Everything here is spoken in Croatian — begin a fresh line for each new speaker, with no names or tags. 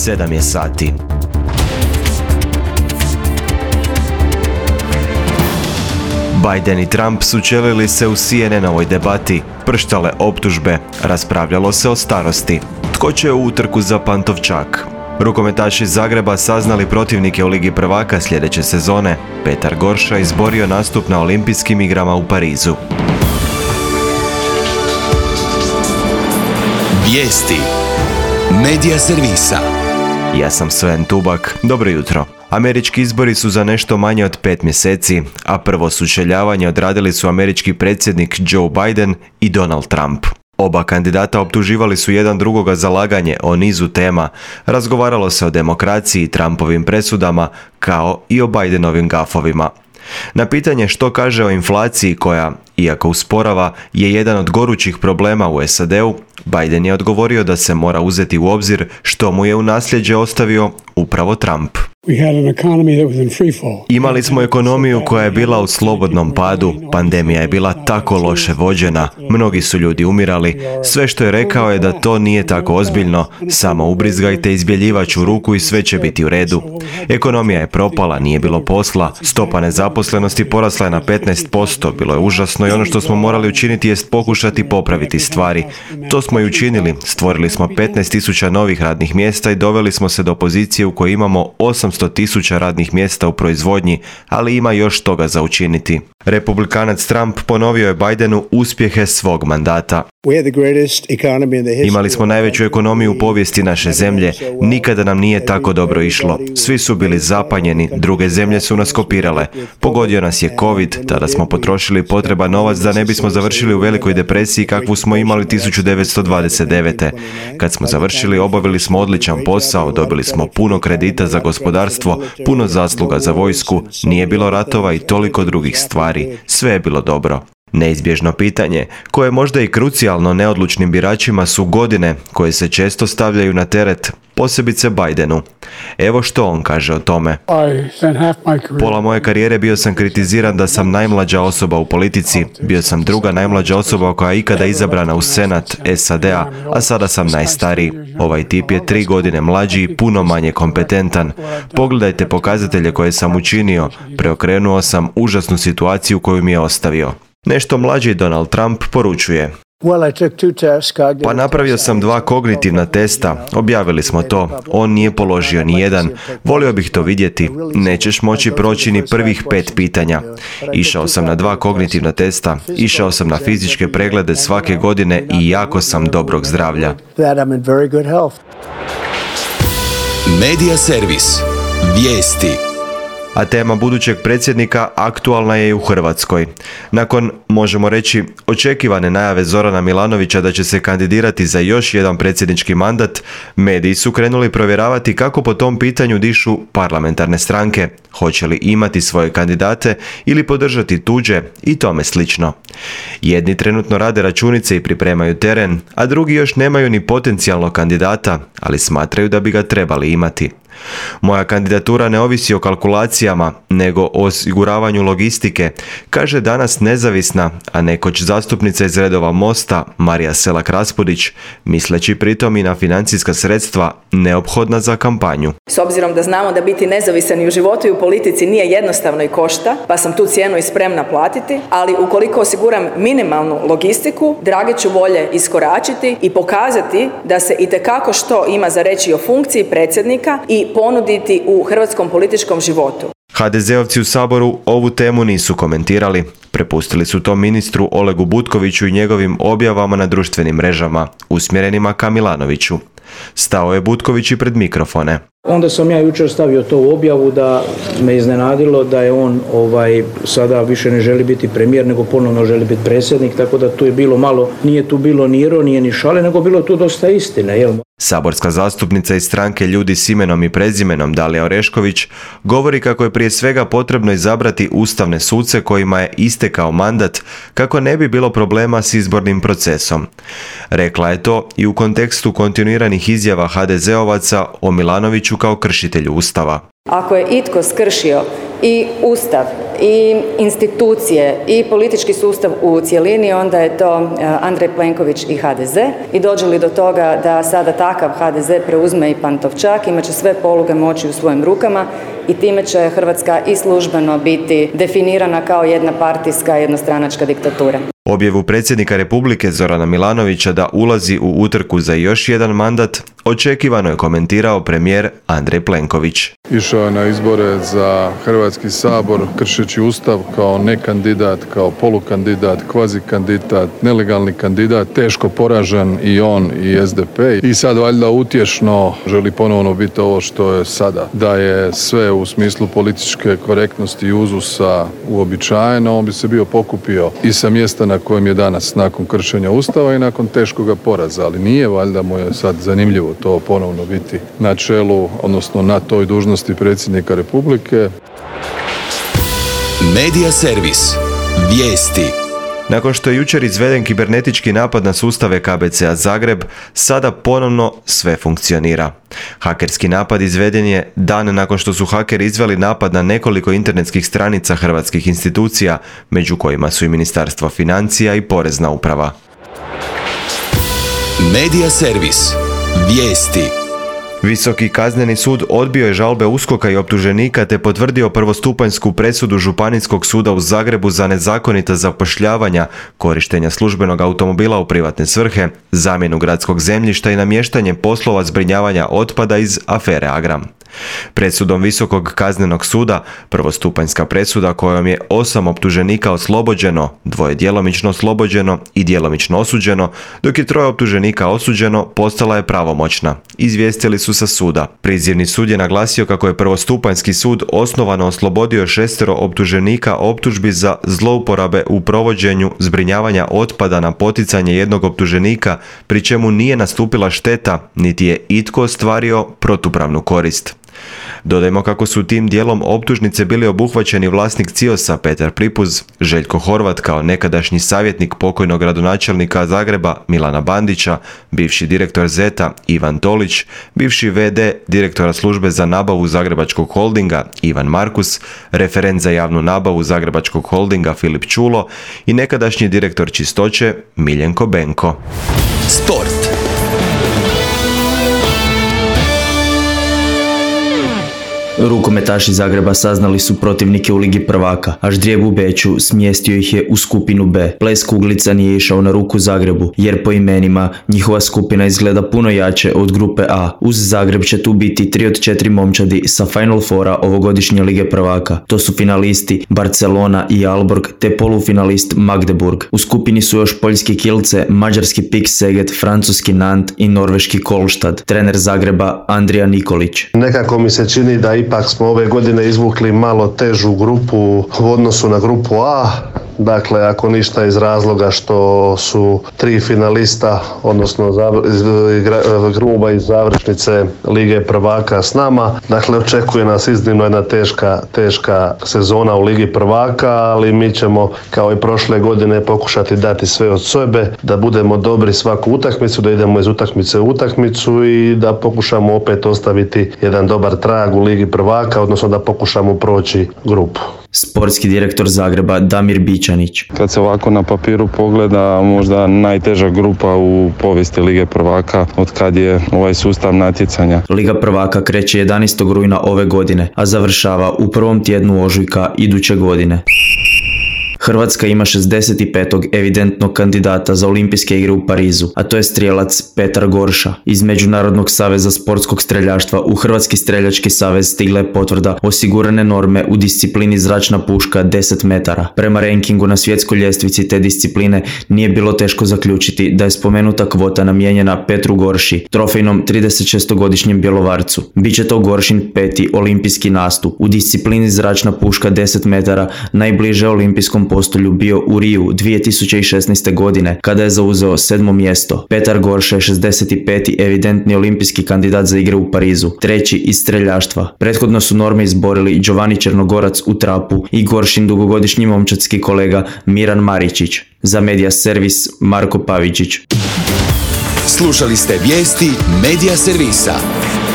7 je sati. Biden i Trump sučelili se u CNN-ovoj debati, prštale optužbe, raspravljalo se o starosti. Tko će u utrku za Pantovčak? Rukometaši iz Zagreba saznali protivnike u Ligi prvaka sljedeće sezone. Petar Gorša izborio nastup na Olimpijskim igrama u Parizu.
Vijesti Medija servisa.
Ja sam Sven Tubak, dobro jutro. Američki izbori su za nešto manje od 5 mjeseci, a prvo sučeljavanje odradili su američki predsjednik Joe Biden i Donald Trump. Oba kandidata optuživali su jedan drugoga za laganje o nizu tema. Razgovaralo se o demokraciji i Trumpovim presudama, kao i o Bidenovim gafovima. Na pitanje što kaže o inflaciji koja, iako usporava, je jedan od gorućih problema u SAD-u, Biden je odgovorio da se mora uzeti u obzir što mu je u nasljeđe ostavio upravo Trump. Imali smo ekonomiju koja je bila u slobodnom padu, pandemija je bila tako loše vođena, mnogi su ljudi umirali, sve što je rekao je da to nije tako ozbiljno, samo ubrizgajte izbjeljivač u ruku i sve će biti u redu. Ekonomija je propala, nije bilo posla, stopa nezaposlenosti porasla je na 15%, bilo je užasno i ono što smo morali učiniti jest pokušati popraviti stvari. To smo i učinili, stvorili smo 15.000 novih radnih mjesta i doveli smo se do pozicije u kojoj imamo 800.000 radnih mjesta u proizvodnji, ali ima još toga za učiniti. Republikanac Trump ponovio je Bidenu uspjehe svog mandata. Imali smo najveću ekonomiju u povijesti naše zemlje, nikada nam nije tako dobro išlo. Svi su bili zapanjeni, druge zemlje su nas kopirale. Pogodio nas je COVID, tada smo potrošili potreban novac da ne bismo završili u velikoj depresiji kakvu smo imali 1929. Kad smo završili, obavili smo odličan posao, dobili smo puno kredita za gospodarstvo, puno zasluga za vojsku, nije bilo ratova i toliko drugih stvari. Sve je bilo dobro. Neizbježno pitanje, koje je možda i krucijalno neodlučnim biračima, su godine koje se često stavljaju na teret, posebice Bidenu. Evo što on kaže o tome. Pola moje karijere bio sam kritiziran da sam najmlađa osoba u politici, bio sam druga najmlađa osoba koja je ikada izabrana u Senat SAD-a, a sada sam najstariji. Ovaj tip je 3 godine mlađi i puno manje kompetentan. Pogledajte pokazatelje koje sam učinio, preokrenuo sam užasnu situaciju koju mi je ostavio. Nešto mlađi Donald Trump poručuje. Pa napravio sam 2 kognitivna testa, objavili smo to, on nije položio ni jedan, volio bih to vidjeti, nećeš moći proći ni prvih 5 pitanja. Išao sam na 2 kognitivna testa, išao sam na fizičke preglede svake godine i jako sam dobrog zdravlja.
Medija servis. Vijesti.
A tema budućeg predsjednika aktualna je i u Hrvatskoj. Nakon, možemo reći, očekivane najave Zorana Milanovića da će se kandidirati za još jedan predsjednički mandat, mediji su krenuli provjeravati kako po tom pitanju dišu parlamentarne stranke, hoće li imati svoje kandidate ili podržati tuđe i tome slično. Jedni trenutno rade računice i pripremaju teren, a drugi još nemaju ni potencijalnog kandidata, ali smatraju da bi ga trebali imati. Moja kandidatura ne ovisi o kalkulacijama, nego o osiguravanju logistike, kaže danas nezavisna, a nekoć zastupnica iz redova Mosta, Marija Selak-Raspudić, misleći pritom i na financijska sredstva neophodna za kampanju.
S obzirom da znamo da biti nezavisan i u životu i u politici nije jednostavno i košta, pa sam tu cijenu i spremna platiti, ali ukoliko osiguram minimalnu logistiku, drage ću volje iskoračiti i pokazati da se itekako što ima za reći o funkciji predsjednika i ponuditi u hrvatskom političkom životu.
HDZ-ovci u Saboru ovu temu nisu komentirali. Prepustili su to ministru Olegu Butkoviću i njegovim objavama na društvenim mrežama, usmjerenima ka Milanoviću. Stao je Butković i pred mikrofone.
Onda sam ja jučer stavio to u objavu da me iznenadilo da je on sada više ne želi biti premijer, nego ponovno želi biti predsjednik, tako da tu je bilo malo, nije tu bilo ni ironije ni šale, nego bilo tu dosta istine, jel?
Saborska zastupnica iz stranke Ljudi s imenom i prezimenom Dalija Orešković govori kako je prije svega potrebno izabrati ustavne suce kojima je istekao mandat kako ne bi bilo problema s izbornim procesom. Rekla je to i u kontekstu kontinuiranih izjava HDZ-ovaca o Milanoviću kao kršitelju Ustava.
Ako je itko skršio i Ustav, i institucije, i politički sustav u cjelini, onda je to Andrej Plenković i HDZ. I dođe li do toga da sada takav HDZ preuzme i Pantovčak, imat će sve poluge moći u svojim rukama i time će Hrvatska i službeno biti definirana kao jedna partijska, jednostranačka diktatura.
Objavu predsjednika Republike Zorana Milanovića da ulazi u utrku za još jedan mandat očekivano je komentirao premijer Andrej Plenković.
Išao je na izbore za Hrvatski sabor kršeći Ustav kao nekandidat, kao polukandidat, kvazikandidat, nelegalni kandidat, teško poražen i on i SDP. I sad valjda utješno želi ponovno biti ovo što je sada. Da je sve u smislu političke korektnosti i uzusa uobičajeno, on bi se bio pokupio i sa mjesta na kojem je danas nakon kršenja Ustava i nakon teškoga poraza. Ali nije valjda mu je sad zanimljivo to ponovno biti na čelu, odnosno na toj dužnosti predsjednika Republike.
Medija servis. Vijesti.
Nakon što je jučer izveden kibernetički napad na sustave KBC-a Zagreb, sada ponovno sve funkcionira. Hakerski napad izveden je dan nakon što su hakeri izveli napad na nekoliko internetskih stranica hrvatskih institucija, među kojima su i Ministarstvo financija i Porezna uprava.
Medija servis. Vijesti.
Visoki kazneni sud odbio je žalbe USKOK-a i optuženika te potvrdio prvostupanjsku presudu Županijskog suda u Zagrebu za nezakonita zapošljavanja, korištenja službenog automobila u privatne svrhe, zamjenu gradskog zemljišta i namještanje poslova zbrinjavanja otpada iz afere Agram. Presudom Visokog kaznenog suda, prvostupanjska presuda kojom je 8 optuženika oslobođeno, 2 djelomično oslobođeno i djelomično osuđeno, dok je 3 optuženika osuđeno, postala je pravomoćna, izvijestili su sa suda. Prizivni sud je naglasio kako je prvostupanjski sud osnovano oslobodio 6 optuženika optužbi za zlouporabe u provođenju zbrinjavanja otpada na poticanje jednog optuženika, pri čemu nije nastupila šteta, niti je itko ostvario protupravnu korist. Dodajmo kako su tim dijelom optužnice bili obuhvaćeni vlasnik CIOS-a Petar Pripuz, Željko Horvat kao nekadašnji savjetnik pokojnog gradonačelnika Zagreba Milana Bandića, bivši direktor ZET-a Ivan Tolić, bivši VD direktora službe za nabavu Zagrebačkog holdinga Ivan Markus, referent za javnu nabavu Zagrebačkog holdinga Filip Čulo i nekadašnji direktor čistoće Miljenko Benko.
Sport.
Rukometaši Zagreba saznali su protivnike u Ligi prvaka, a ždrijeb u Beču smjestio ih je u skupinu B. Ples Kuglica nije išao na ruku Zagrebu, jer po imenima njihova skupina izgleda puno jače od grupe A. Uz Zagreb će tu biti 3 od 4 momčadi sa Final Fora ovogodišnje Lige prvaka. To su finalisti Barcelona i Aalborg te polufinalist Magdeburg. U skupini su još poljski Kielce, mađarski PIK Seget, francuski Nant i norveški Kolštad. Trener Zagreba Andrija Nikolić.
Nekako mi se čini da ipak smo ove godine izvukli malo težu grupu u odnosu na grupu A. Dakle, ako ništa iz razloga što su 3 finalista, odnosno gruba iz završnice Lige prvaka s nama. Dakle, očekuje nas iznimno jedna teška sezona u Ligi prvaka, ali mi ćemo kao i prošle godine pokušati dati sve od sebe, da budemo dobri svaku utakmicu, da idemo iz utakmice u utakmicu i da pokušamo opet ostaviti jedan dobar trag u Ligi prvaka, odnosno da pokušamo proći grupu.
Sportski direktor Zagreba Damir Bičanić.
Kad se ovako na papiru pogleda, možda najteža grupa u povijesti Lige prvaka od kad je ovaj sustav natjecanja.
Liga prvaka kreće 11. rujna ove godine, a završava u prvom tjednu ožujka iduće godine. Hrvatska ima 65. evidentnog kandidata za olimpijske igre u Parizu, a to je strijelac Petar Gorša. Iz Međunarodnog saveza sportskog streljaštva u Hrvatski streljački savez stigla je potvrda osigurane norme u disciplini zračna puška 10 metara. Prema rankingu na svjetskoj ljestvici te discipline nije bilo teško zaključiti da je spomenuta kvota namijenjena Petru Gorši, trofejnom 36-godišnjem Bjelovarcu. Biće to Goršin 5. olimpijski nastup. U disciplini zračna puška 10 metara najbliže olimpijskom postolju bio u Riju 2016. godine, kada je zauzeo 7. mjesto. Petar Gorša je 65. evidentni olimpijski kandidat za igre u Parizu, 3. iz streljaštva. Prethodno su norme izborili Giovanni Černogorac u trapu i Goršin dugogodišnji momčadski kolega Miran Maričić. Za Medija servis Marko Pavičić.
Slušali ste vijesti Medija servisa.